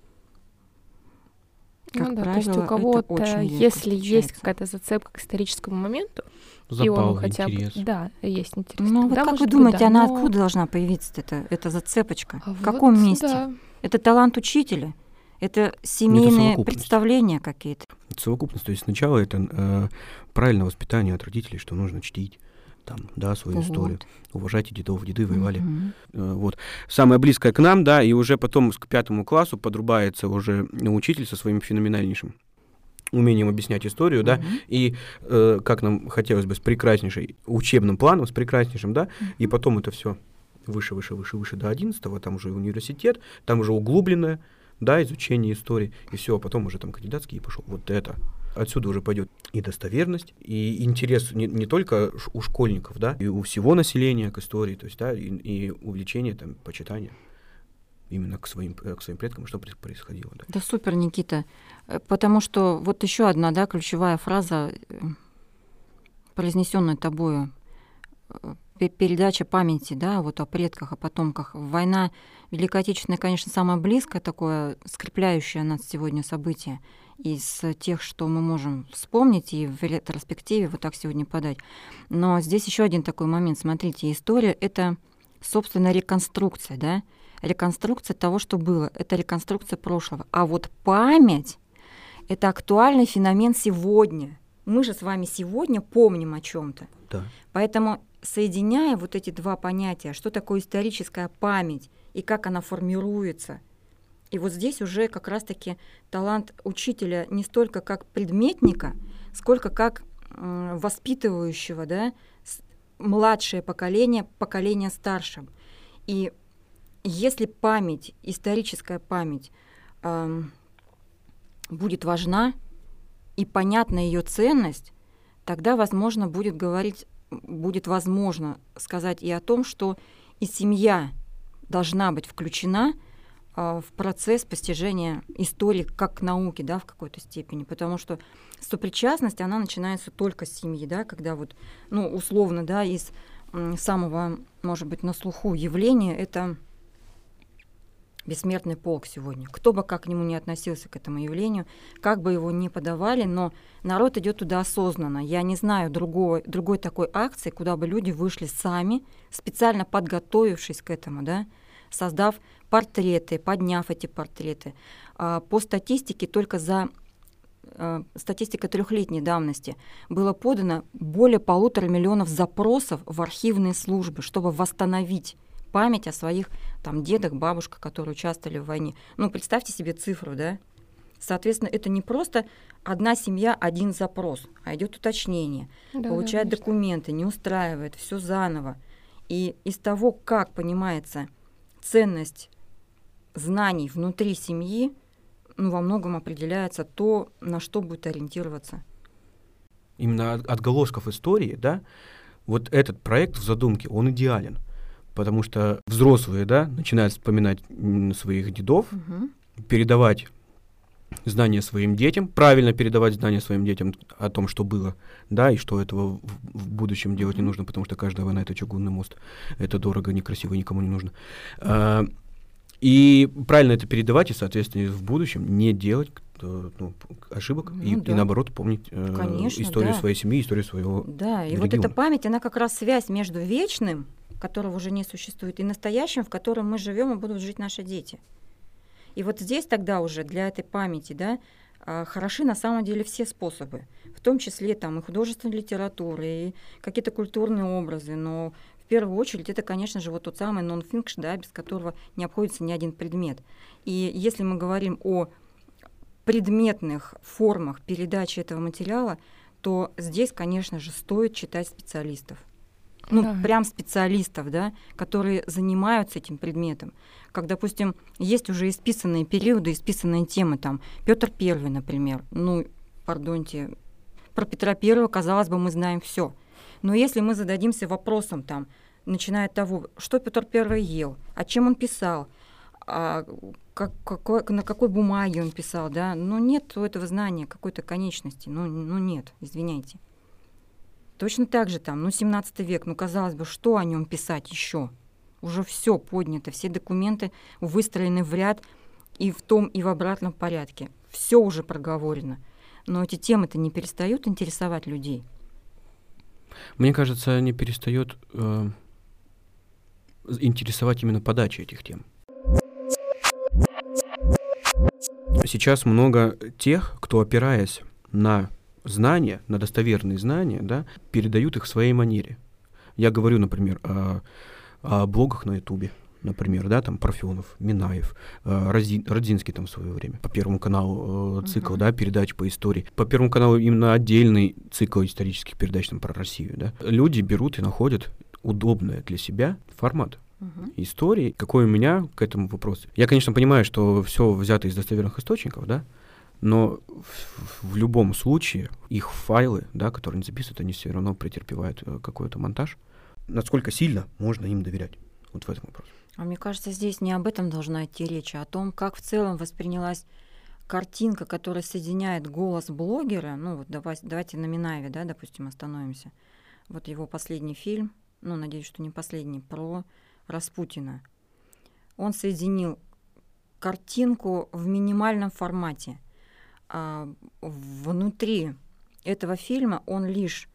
Как правило, то есть у кого-то, если есть какая-то зацепка к историческому моменту, Запал, и он хотя интерес. бы... Да, есть интерес. Ну, вот как вы думаете, она откуда должна появиться, эта зацепочка? В каком месте? Да. Это талант учителя? Это семейные представления какие-то? Это совокупность. То есть сначала это правильное воспитание от родителей, что нужно чтить там, да, свою историю, уважать дедов, деды воевали. Вот. Самое близкое к нам, да, и уже потом к 5 классу подрубается уже учитель со своим феноменальнейшим умением объяснять историю, да, и как нам хотелось бы, с прекраснейшим учебным планом, с прекраснейшим, да, и потом это все выше до 11-го, там уже университет, там уже углубленное, да, изучение истории, и все, а потом уже там кандидатский и пошел. Вот это. Отсюда уже пойдет и достоверность, и интерес не только у школьников, да, и у всего населения к истории, то есть, да, и увлечение, там, почитание именно к своим предкам, что происходило. Да. Да, супер, Никита. Потому что вот еще одна, да, ключевая фраза, произнесенная тобою, передача памяти, да, вот о предках, о потомках. Война Великой Отечественной, конечно, самое близкое такое, скрепляющее нас сегодня событие из тех, что мы можем вспомнить и в ретроспективе вот так сегодня подать. Но здесь еще один такой момент. Смотрите, история — это, собственно, реконструкция, да, реконструкция того, что было, это реконструкция прошлого. А вот память — это актуальный феномен сегодня. Мы же с вами сегодня помним о чем-то. Да. Поэтому, соединяя вот эти два понятия, что такое историческая память и как она формируется, и вот здесь уже как раз-таки талант учителя не столько как предметника, сколько как воспитывающего, да, младшее поколение старшим. И если память, историческая память будет важна и понятна ее ценность, тогда, возможно, будет возможно сказать и о том, что и семья должна быть включена в процесс постижения истории как науки, да, в какой-то степени, потому что сопричастность, она начинается только с семьи, да, когда вот, ну, условно, да, из самого, может быть, на слуху явления это бессмертный полк сегодня. Кто бы как к нему ни относился, к этому явлению, как бы его ни подавали, но народ идет туда осознанно. Я не знаю другой такой акции, куда бы люди вышли сами, специально подготовившись к этому, да, создав портреты, подняв эти портреты. По статистике, только за статистика 3-летней давности было подано более 1,5 миллиона запросов в архивные службы, чтобы восстановить память о своих там дедах, бабушках, которые участвовали в войне. Ну, представьте себе цифру, да? Соответственно, это не просто одна семья, один запрос, а идет уточнение, да, получает документы, не устраивает, все заново. И из того, как понимается ценность знаний внутри семьи, ну, во многом определяется то, на что будет ориентироваться. Именно отголосков истории, да, вот этот проект в задумке, он идеален. Потому что взрослые, да, начинают вспоминать своих дедов, передавать знания своим детям, правильно передавать знания своим детям о том, что было, да, и что этого в будущем делать не нужно, потому что каждая война — это чугунный мост, это дорого, некрасиво, никому не нужно. И правильно это передавать, и, соответственно, в будущем не делать ошибок, и наоборот помнить историю своей семьи, историю своего Да, и региона. вот эта память, она как раз связь между вечным, которого уже не существует, и настоящим, в котором мы живем и будут жить наши дети. И вот здесь тогда уже для этой памяти, да, хороши на самом деле все способы, в том числе там и художественная литература, и какие-то культурные образы, но в первую очередь это, конечно же, вот тот самый non-fiction, да, без которого не обходится ни один предмет. И если мы говорим о предметных формах передачи этого материала, то здесь, конечно же, стоит читать специалистов. Ну, да. Прям специалистов, да, которые занимаются этим предметом. Как, допустим, есть уже исписанные периоды, исписанные темы, там, Петр I, например. Ну, пардоньте, про Петра I, казалось бы, мы знаем все. Но если мы зададимся вопросом, там, начиная от того, что Петр I ел, о чем он писал, на какой бумаге он писал, да, ну нет у этого знания какой-то конечности, ну нет, извиняйте. Точно так же там, 17 век, казалось бы, что о нем писать еще? Уже все поднято, все документы выстроены в ряд и в том, и в обратном порядке. Все уже проговорено. Но эти темы-то не перестают интересовать людей. Мне кажется, не перестает интересовать именно подача этих тем. Сейчас много тех, кто, опираясь на знания, на достоверные знания, да, передают их в своей манере. Я говорю, например, о блогах на Ютубе, например, да, там Парфенов, Минаев, Родзинский там в свое время. По Первому каналу цикл, да, передач по истории. По Первому каналу именно отдельный цикл исторических передач там про Россию, да. Люди берут и находят удобное для себя формат истории. Какой у меня к этому вопрос? Я, конечно, понимаю, что все взято из достоверных источников, да, но в любом случае их файлы, да, которые они записывают, они все равно претерпевают какой-то монтаж. Насколько сильно можно им доверять? Вот в этом вопрос. А мне кажется, здесь не об этом должна идти речь, а о том, как в целом воспринялась картинка, которая соединяет голос блогера. Вот давайте на Минаеве, да, допустим, остановимся. Вот его последний фильм, надеюсь, что не последний, про Распутина. Он соединил картинку в минимальном формате. Внутри этого фильма он лишь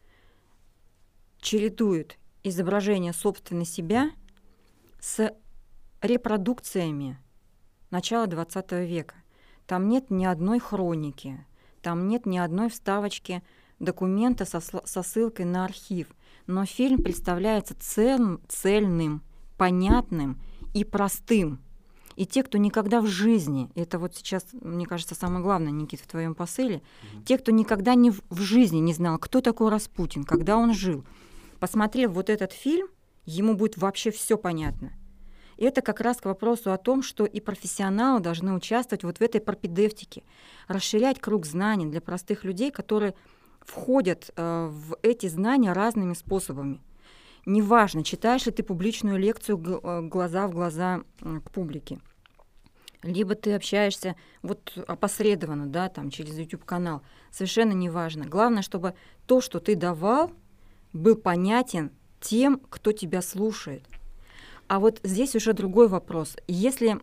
чередует изображение собственной себя с репродукциями начала XX века. Там нет ни одной хроники, там нет ни одной вставочки документа со ссылкой на архив. Но фильм представляется цельным, понятным и простым. И те, кто никогда в жизни, это вот сейчас, мне кажется, самое главное, Никит, в твоем посыле, те, кто никогда в жизни не знал, кто такой Распутин, когда он жил, посмотрев вот этот фильм, ему будет вообще все понятно. И это как раз к вопросу о том, что и профессионалы должны участвовать вот в этой пропедевтике, расширять круг знаний для простых людей, которые входят в эти знания разными способами. Неважно, читаешь ли ты публичную лекцию глаза в глаза к публике, либо ты общаешься опосредованно, да, там, через YouTube-канал, совершенно неважно. Главное, чтобы то, что ты давал, был понятен тем, кто тебя слушает. А вот здесь уже другой вопрос. Если,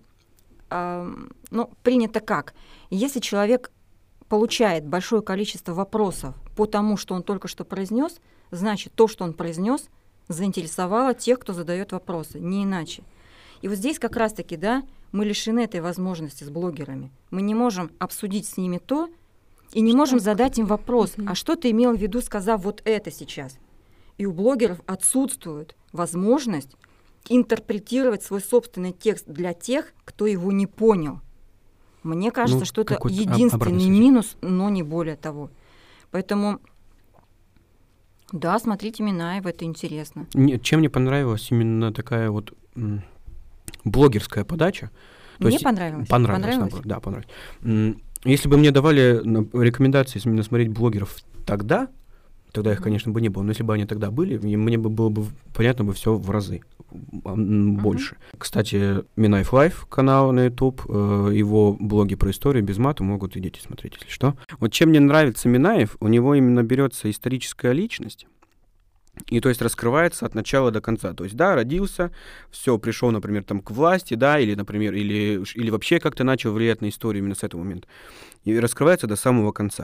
принято как? Если человек получает большое количество вопросов по тому, что он только что произнес, значит, то, что он произнес, заинтересовало тех, кто задает вопросы, не иначе. И вот здесь как раз-таки, да, мы лишены этой возможности с блогерами. Мы не можем обсудить с ними то, и не можем задать им вопрос, а что ты имел в виду, сказав вот это сейчас? И у блогеров отсутствует возможность интерпретировать свой собственный текст для тех, кто его не понял. Мне кажется, что это единственный минус, но не более того. Поэтому, да, смотрите Минаева, это интересно. Чем мне понравилась именно такая вот блогерская подача? Мне понравилось. Понравилось, наоборот, да, понравилось. Если бы мне давали рекомендации именно смотреть блогеров тогда их, конечно, бы не было. Но если бы они тогда были, мне бы было бы понятно бы все в разы больше. Кстати, Минаев Лайф, канал на YouTube, его блоги про историю без мата могут и дети смотреть, если что. Вот чем мне нравится Минаев, у него именно берется историческая личность, и то есть раскрывается от начала до конца. То есть, да, родился, все, пришел, например, там к власти, да, или, например, или вообще как-то начал влиять на историю именно с этого момента. И раскрывается до самого конца.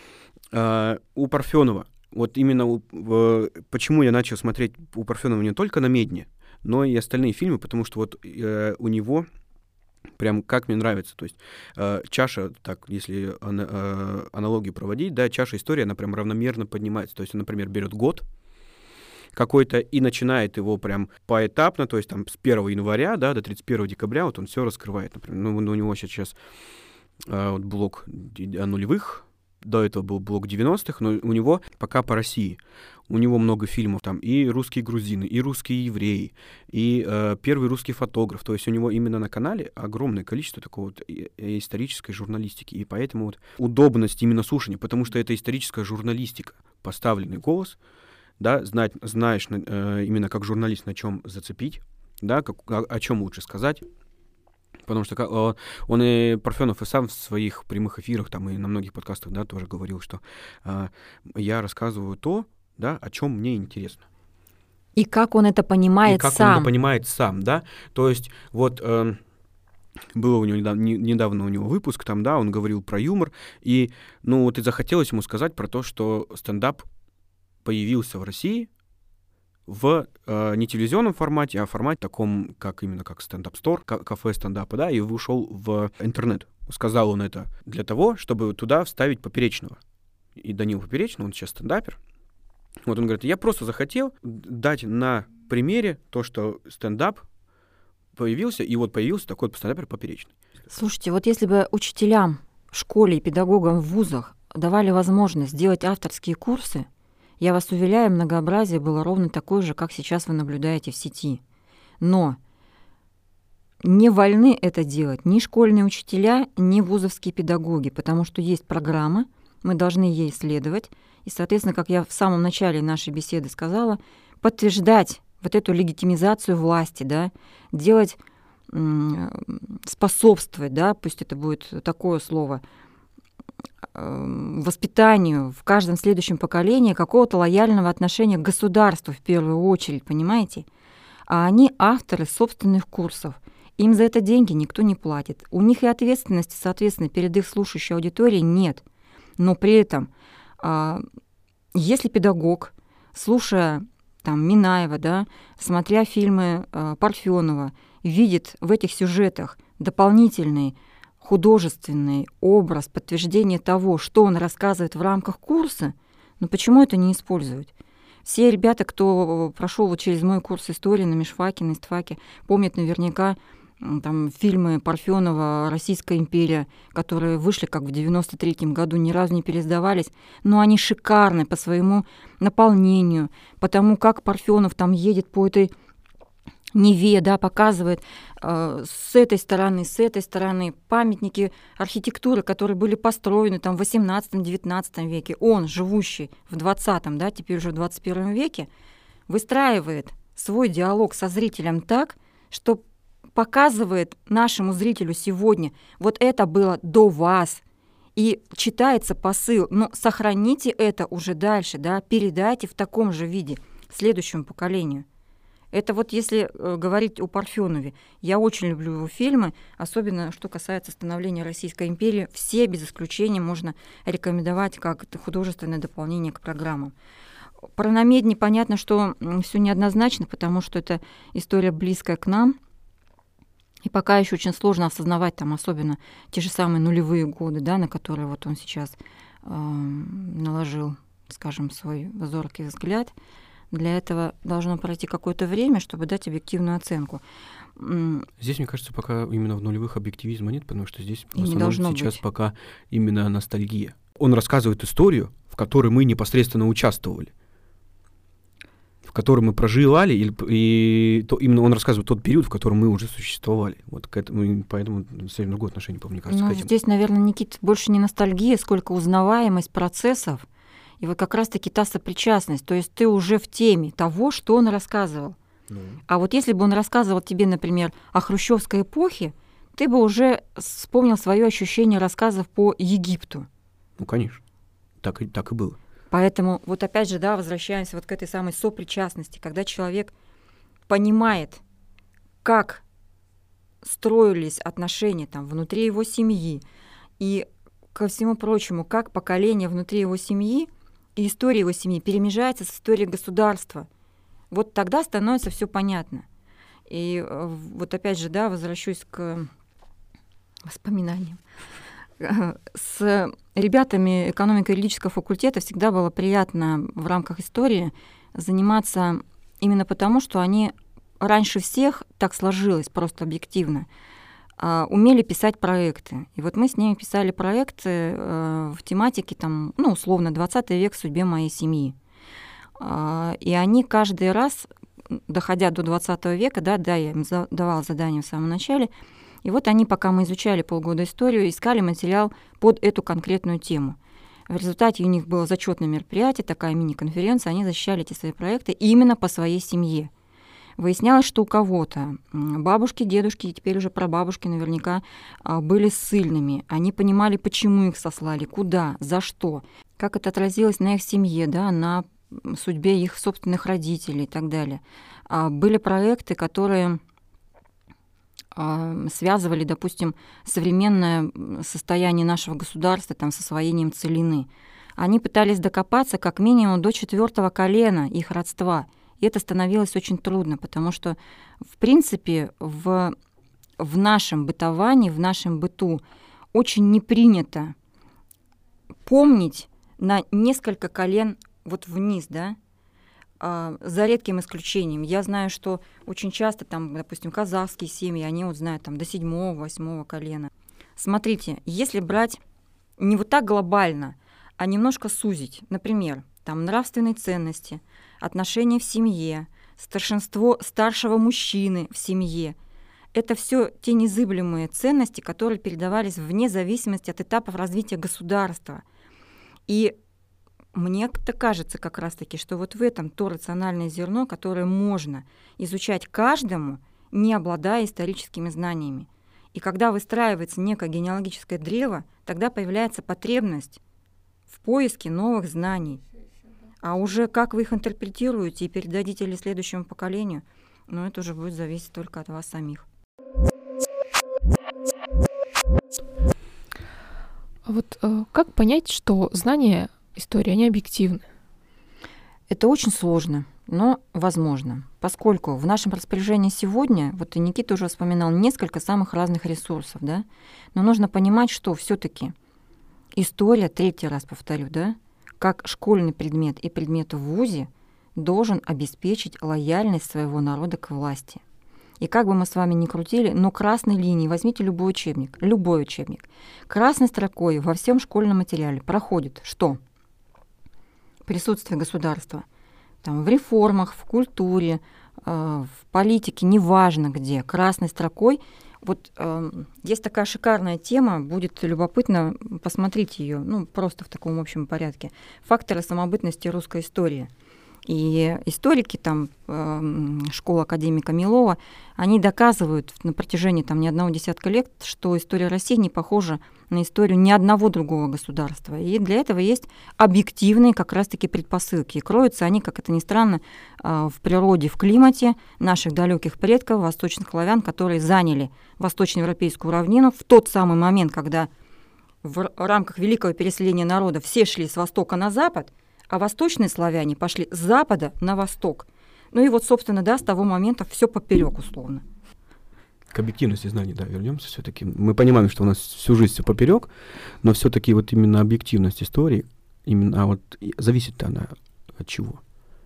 У Парфенова, вот именно почему я начал смотреть у Парфенова не только на «Медне», но и остальные фильмы, потому что вот у него прям как мне нравится, то есть чаша, так, если аналогию проводить, да, чаша истории, она прям равномерно поднимается. То есть он, например, берет год какой-то и начинает его прям поэтапно, то есть там с 1 января, да, до 31 декабря, вот он все раскрывает, например. У него сейчас вот блок нулевых, до этого был блок 90-х, но у него пока по России. У него много фильмов, там и русские грузины, и русские евреи, и первый русский фотограф. То есть у него именно на канале огромное количество такого вот исторической журналистики. И поэтому вот удобность именно слушания, потому что это историческая журналистика, поставленный голос, да, знаешь именно как журналист, на чем зацепить, да, о чем лучше сказать. Потому что он и Парфенов и сам в своих прямых эфирах там и на многих подкастах, да, тоже говорил, что я рассказываю то, да, о чем мне интересно. И как он это понимает сам. И как он это понимает сам, да. То есть вот было у него недавно у него выпуск, там, да, он говорил про юмор, и, ну, вот и захотелось ему сказать про то, что стендап появился в России в не телевизионном формате, а в формате таком, как именно как стендап-стор, кафе стендапа, да, и ушел в интернет. Сказал он это для того, чтобы туда вставить Поперечного. И Данил Поперечный, он сейчас стендапер. Вот он говорит, я просто захотел дать на примере то, что стендап появился, и вот появился такой стендапер Поперечный. Слушайте, вот если бы учителям в школе и педагогам в вузах давали возможность делать авторские курсы, я вас уверяю, многообразие было ровно такое же, как сейчас вы наблюдаете в сети. Но не вольны это делать ни школьные учителя, ни вузовские педагоги, потому что есть программа, мы должны ей следовать. И, соответственно, как я в самом начале нашей беседы сказала, подтверждать вот эту легитимизацию власти, да, делать, способствовать, да, пусть это будет такое слово, воспитанию в каждом следующем поколении какого-то лояльного отношения к государству в первую очередь, понимаете? А они авторы собственных курсов. Им за это деньги никто не платит. У них и ответственности, соответственно, перед их слушающей аудиторией нет. Но при этом, если педагог, слушая там Минаева, да, смотря фильмы Парфенова, видит в этих сюжетах дополнительный художественный образ, подтверждение того, что он рассказывает в рамках курса, но почему это не использовать? Все ребята, кто прошел вот через мой курс истории на межфаке, на истфаке, помнят наверняка там фильмы Парфенова «Российская империя», которые вышли как в 93-м году, ни разу не переиздавались, но они шикарны по своему наполнению, потому как Парфенов там едет по этой Неве, да, показывает с этой стороны памятники архитектуры, которые были построены там в 18-19 веке. Он, живущий в 20-м, да, теперь уже в 21 веке, выстраивает свой диалог со зрителем так, что показывает нашему зрителю сегодня, вот это было до вас, и читается посыл, но сохраните это уже дальше, да, передайте в таком же виде следующему поколению. Это вот если говорить о Парфенове. Я очень люблю его фильмы, особенно что касается становления Российской империи. Все без исключения можно рекомендовать как художественное дополнение к программам. Про намедни понятно, что все неоднозначно, потому что это история близкая к нам. И пока еще очень сложно осознавать там особенно те же самые нулевые годы, да, на которые вот он сейчас наложил, скажем, свой зоркий взгляд. Для этого должно пройти какое-то время, чтобы дать объективную оценку. Здесь, мне кажется, пока именно в нулевых объективизма нет, потому что здесь и в основном сейчас пока именно ностальгия. Он рассказывает историю, в которой мы непосредственно участвовали, в которой мы проживали, и именно он рассказывает тот период, в котором мы уже существовали. Вот к этому, поэтому совсем другое отношение, мне кажется, к этим. Здесь, наверное, Никита, больше не ностальгия, сколько узнаваемость процессов, и вот как раз-таки та сопричастность, то есть ты уже в теме того, что он рассказывал. А вот если бы он рассказывал тебе, например, о хрущевской эпохе, ты бы уже вспомнил свое ощущение рассказов по Египту. Ну, конечно, так и было. Поэтому вот опять же, да, возвращаемся вот к этой самой сопричастности, когда человек понимает, как строились отношения там внутри его семьи, и ко всему прочему, как поколение внутри его семьи и история его семьи перемежается с историей государства. Вот тогда становится все понятно. И вот опять же, да, возвращусь к воспоминаниям. С ребятами экономико-юридического факультета всегда было приятно в рамках истории заниматься именно потому, что они раньше всех, так сложилось просто объективно, умели писать проекты. И вот мы с ними писали проекты в тематике, там, ну, условно, 20 век в судьбе моей семьи. И они каждый раз, доходя до 20 века, да, я им давала задание в самом начале, и вот они, пока мы изучали полгода историю, искали материал под эту конкретную тему. В результате у них было зачетное мероприятие, такая мини-конференция, они защищали эти свои проекты именно по своей семье. Выяснялось, что у кого-то бабушки, дедушки, и теперь уже прабабушки наверняка были ссыльными. Они понимали, почему их сослали, куда, за что, как это отразилось на их семье, да, на судьбе их собственных родителей и так далее. Были проекты, которые связывали, допустим, современное состояние нашего государства там, с освоением целины. Они пытались докопаться как минимум до 4-го колена их родства. И это становилось очень трудно, потому что, в принципе, в нашем бытовании, в нашем быту очень не принято помнить на несколько колен вот вниз, да, за редким исключением. Я знаю, что очень часто, там, допустим, казахские семьи, они вот знают там, до 7-го, 8-го колена. Смотрите, если брать не вот так глобально, а немножко сузить, например, там, нравственные ценности, отношения в семье, старшинство старшего мужчины в семье, это все те незыблемые ценности, которые передавались вне зависимости от этапов развития государства. И мне-то кажется как раз-таки, что вот в этом то рациональное зерно, которое можно изучать каждому, не обладая историческими знаниями. И когда выстраивается некое генеалогическое древо, тогда появляется потребность в поиске новых знаний. А уже как вы их интерпретируете и передадите ли следующему поколению, ну, это уже будет зависеть только от вас самих. Вот как понять, что знания истории, они объективны? Это очень сложно, но возможно, поскольку в нашем распоряжении сегодня, вот и Никита уже вспоминал, несколько самых разных ресурсов, да, но нужно понимать, что все-таки история, 3-й раз повторю, да, как школьный предмет и предмет в вузе, должен обеспечить лояльность своего народа к власти. И как бы мы с вами ни крутили, но красной линией, возьмите любой учебник, красной строкой во всем школьном материале проходит что? Присутствие государства там, в реформах, в культуре, в политике, неважно где, красной строкой. Вот есть такая шикарная тема, будет любопытно посмотреть ее, ну, просто в таком общем порядке. «Факторы самобытности русской истории». И историки, там, школа академика Милова, они доказывают на протяжении там, не одного десятка лет, что история России не похожа на историю ни одного другого государства. И для этого есть объективные как раз-таки предпосылки. И кроются они, как это ни странно, в природе, в климате наших далеких предков, восточных славян, которые заняли восточноевропейскую равнину в тот самый момент, когда в рамках великого переселения народа все шли с востока на запад, а восточные славяне пошли с запада на восток. Ну и вот, собственно, да, с того момента все поперек условно. К объективности знаний, да, вернемся все-таки. Мы понимаем, что у нас всю жизнь все поперек, но все-таки вот именно объективность истории, именно вот зависит она от чего?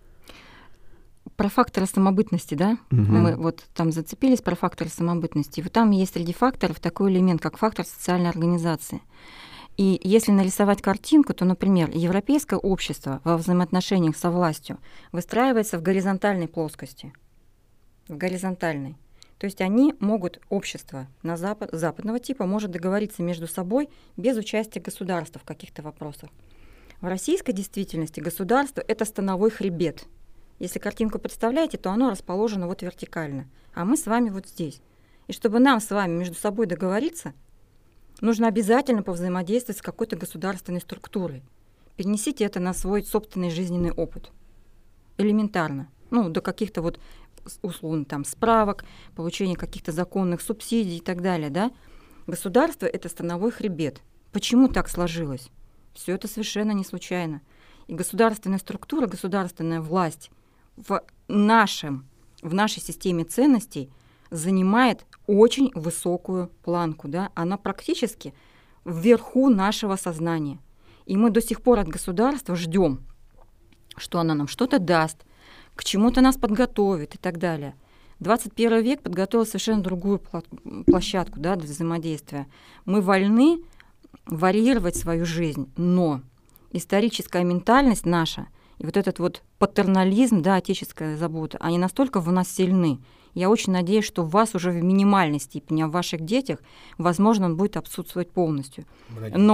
Про факторы самобытности, да? Угу. Мы вот там зацепились про факторы самобытности. Вот там есть среди факторов такой элемент, как фактор социальной организации. И если нарисовать картинку, то, например, европейское общество во взаимоотношениях со властью выстраивается в горизонтальной плоскости. В горизонтальной. То есть они могут, общество на западного типа может договориться между собой без участия государства в каких-то вопросах. В российской действительности государство — это становой хребет. Если картинку представляете, то оно расположено вот вертикально, а мы с вами вот здесь. И чтобы нам с вами между собой договориться, нужно обязательно повзаимодействовать с какой-то государственной структурой. Перенесите это на свой собственный жизненный опыт. Элементарно. Ну, до каких-то вот, условно, там, справок, получения каких-то законных субсидий и так далее, да? Государство — это становой хребет. Почему так сложилось? Все это совершенно не случайно. И государственная структура, государственная власть в нашей системе ценностей занимает очень высокую планку, да? Она практически вверху нашего сознания. И мы до сих пор от государства ждем, что она нам что-то даст, к чему-то нас подготовит и так далее. 21 век подготовил совершенно другую площадку, да, для взаимодействия. Мы вольны варьировать свою жизнь, но историческая ментальность наша и вот этот вот патернализм, да, отеческая забота, они настолько в нас сильны. Я очень надеюсь, что в вас уже в минимальной степени, а в ваших детях, возможно, он будет отсутствовать полностью. Но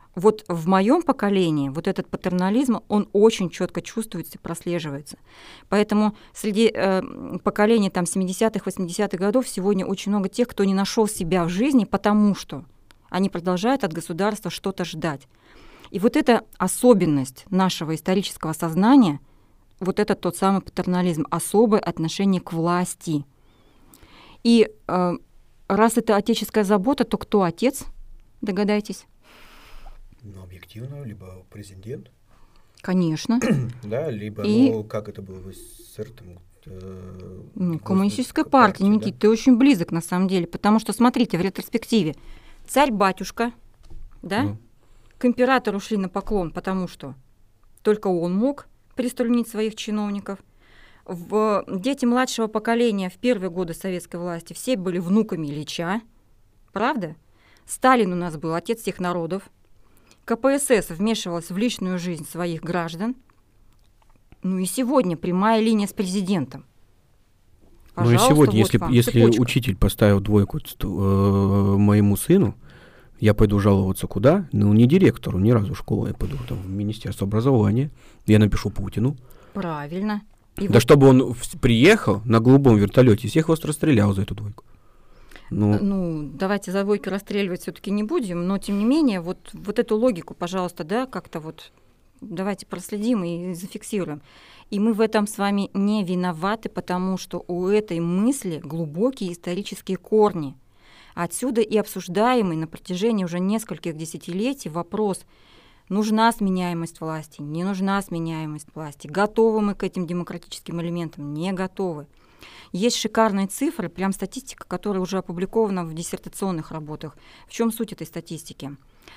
вот в моем поколении вот этот патернализм, он очень четко чувствуется и прослеживается. Поэтому среди поколений там 70-х, 80-х годов сегодня очень много тех, кто не нашел себя в жизни, потому что они продолжают от государства что-то ждать. И вот эта особенность нашего исторического сознания, вот это тот самый патернализм, особое отношение к власти. И раз это отеческая забота, то кто отец? Догадайтесь. Ну, объективно, либо президент. Конечно. Да, либо, как это было в СССР, там... коммунистическая партия, Никит, ты очень близок на самом деле, потому что, смотрите, в ретроспективе, царь-батюшка, да, к императору шли на поклон, потому что только он мог приструнить своих чиновников. Дети младшего поколения в первые годы советской власти все были внуками Ильича, правда? Сталин у нас был отец всех народов. КПСС вмешивалась в личную жизнь своих граждан. Ну и сегодня прямая линия с президентом. Пожалуйста, ну и сегодня, вот если учитель поставил двойку моему сыну, я пойду жаловаться куда? Ну, не директору, ни разу школы, я пойду там, в Министерство образования, я напишу Путину. Правильно. И да вот... чтобы он приехал на голубом вертолете, всех вас расстрелял за эту двойку. Ну, давайте за двойки расстреливать все-таки не будем, но тем не менее, вот эту логику, пожалуйста, да, как-то вот давайте проследим и зафиксируем. И мы в этом с вами не виноваты, потому что у этой мысли глубокие исторические корни. Отсюда и обсуждаемый на протяжении уже нескольких десятилетий вопрос: нужна сменяемость власти, не нужна сменяемость власти, готовы мы к этим демократическим элементам, не готовы. Есть шикарные цифры, прям статистика, которая уже опубликована в диссертационных работах. В чем суть этой статистики?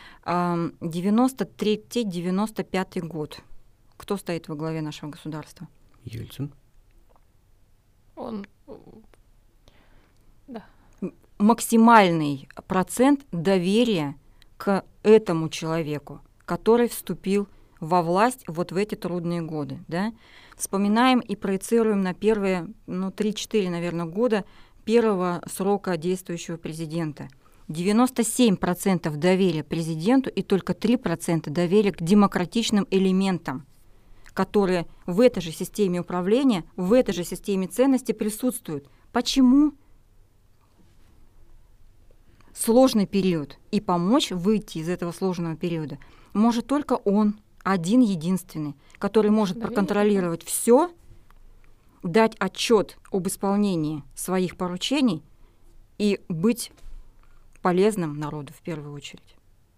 93-95 год. Кто стоит во главе нашего государства? Ельцин. Он... Да. Максимальный процент доверия к этому человеку, который вступил во власть вот в эти трудные годы. Да? Вспоминаем и проецируем на первые 3-4, наверное, года первого срока действующего президента. 97% доверия президенту и только 3% доверия к демократичным элементам, которые в этой же системе управления, в этой же системе ценностей присутствуют. Почему? Сложный период. И помочь выйти из этого сложного периода может только он, один-единственный, который может проконтролировать все, дать отчет об исполнении своих поручений и быть полезным народу в первую очередь.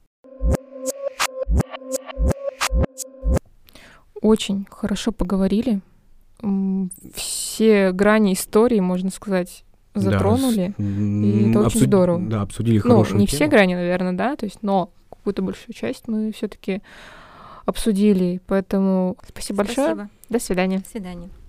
Очень хорошо поговорили. Все грани истории, можно сказать, затронули. Да, и это очень здорово. Да, обсудили хорошую не тему. все грани, наверное, да, то есть, но какую-то большую часть мы все-таки обсудили. Поэтому спасибо большое. До свидания. До свидания.